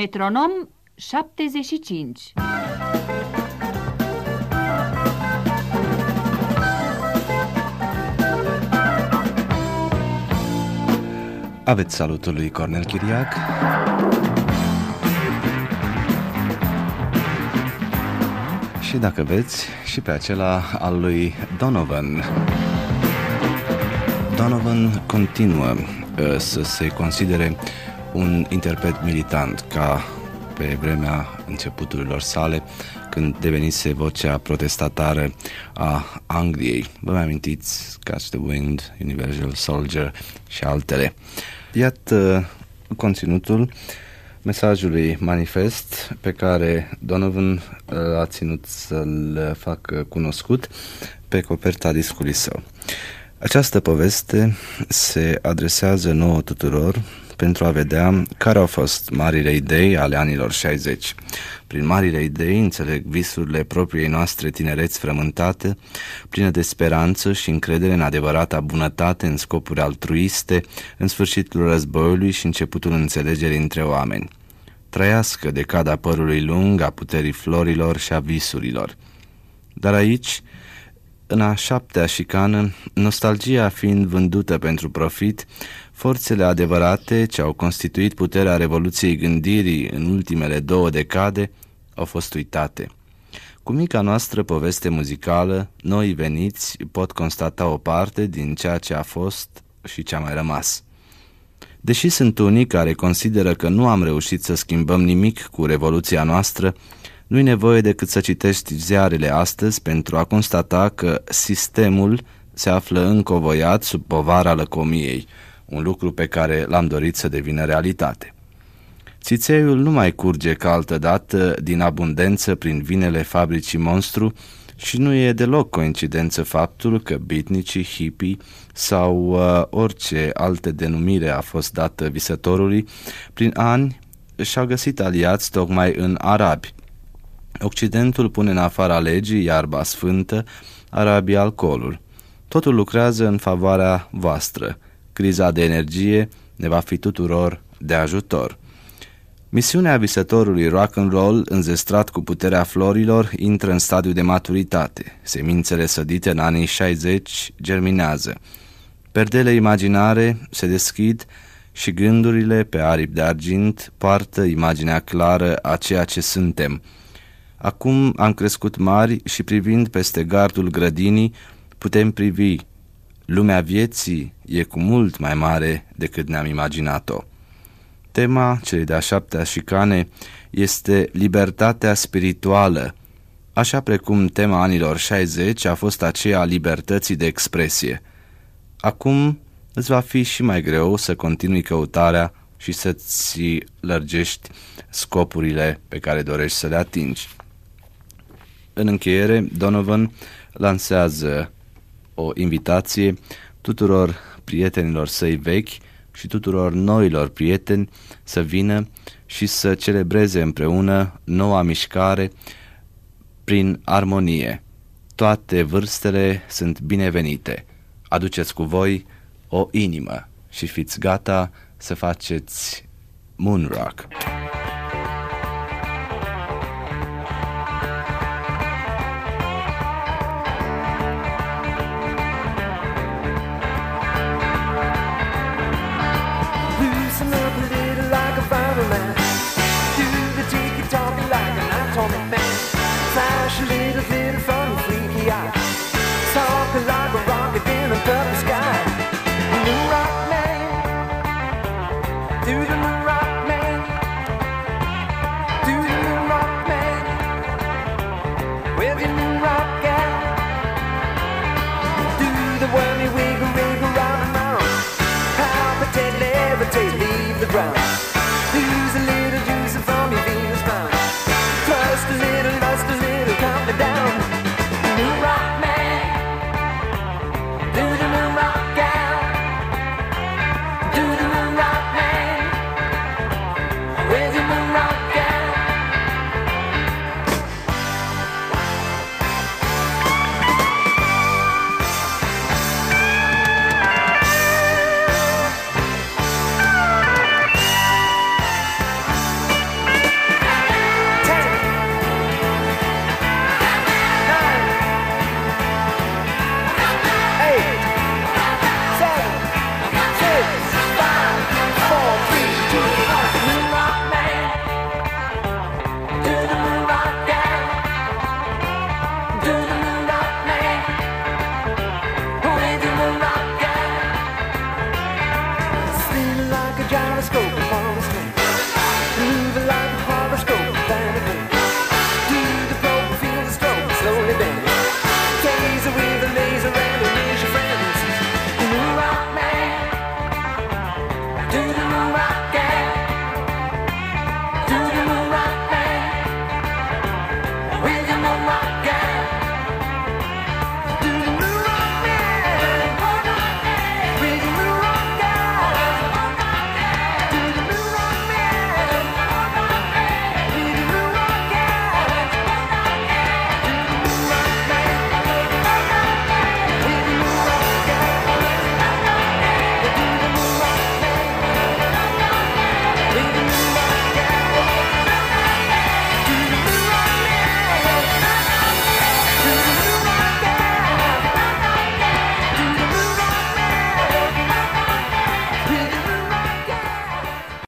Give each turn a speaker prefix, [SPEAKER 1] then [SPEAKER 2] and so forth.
[SPEAKER 1] Metronom 75.
[SPEAKER 2] Aveți salutul lui Cornel Chiriac. Și dacă veți, și pe acela al lui Donovan. Donovan continuă să se considere un interpret militant, ca pe vremea începuturilor sale, când devenise vocea protestatară a Angliei. Vă mai amintiți Catch the Wind, Universal Soldier și altele. Iată conținutul mesajului manifest pe care Donovan a ținut să-l facă cunoscut pe coperta discului său. Această poveste se adresează nouă tuturor pentru a vedea care au fost marile idei ale anilor 60. Prin marile idei înțeleg visurile propriei noastre tinereți frământate, plină de speranță și încredere în adevărata bunătate în scopuri altruiste, în sfârșitul războiului și începutul înțelegerii între oameni. Trăiască decada părului lung, a puterii florilor și a visurilor. Dar aici, în a 7-a șicană, nostalgia fiind vândută pentru profit, forțele adevărate ce au constituit puterea revoluției gândirii în ultimele 2 decade au fost uitate. Cu mica noastră poveste muzicală, noi veniți pot constata o parte din ceea ce a fost și ce a mai rămas. Deși sunt unii care consideră că nu am reușit să schimbăm nimic cu revoluția noastră, nu-i nevoie decât să citești ziarele astăzi pentru a constata că sistemul se află încovoiat sub povara lăcomiei, un lucru pe care l-am dorit să devină realitate. Țițeiul nu mai curge ca altădată din abundență prin vinele fabricii monstru și nu e deloc coincidență faptul că beatnicii, hippie sau orice alte denumire a fost dată visătorului, prin ani și-au găsit aliați tocmai în arabi. Occidentul pune în afara legii iarba sfântă, arabii alcoolul. Totul lucrează în favoarea voastră. Criza de energie ne va fi tuturor de ajutor. Misiunea visătorului rock'n'roll, înzestrat cu puterea florilor, intră în stadiu de maturitate. Semințele sădite în anii 60 germinează. Perdele imaginare se deschid și gândurile pe aripi de argint poartă imaginea clară a ceea ce suntem. Acum am crescut mari și privind peste gardul grădinii putem privi. Lumea vieții e cu mult mai mare decât ne-am imaginat-o. Tema celei de-a 7-a șicane este libertatea spirituală, așa precum tema anilor 60 a fost aceea a libertății de expresie. Acum îți va fi și mai greu să continui căutarea și să-ți lărgești scopurile pe care dorești să le atingi. În încheiere, Donovan lansează o invitație tuturor prietenilor săi vechi și tuturor noilor prieteni să vină și să celebreze împreună noua mișcare prin armonie. Toate vârstele sunt binevenite. Aduceți cu voi o inimă și fiți gata să faceți moon rock.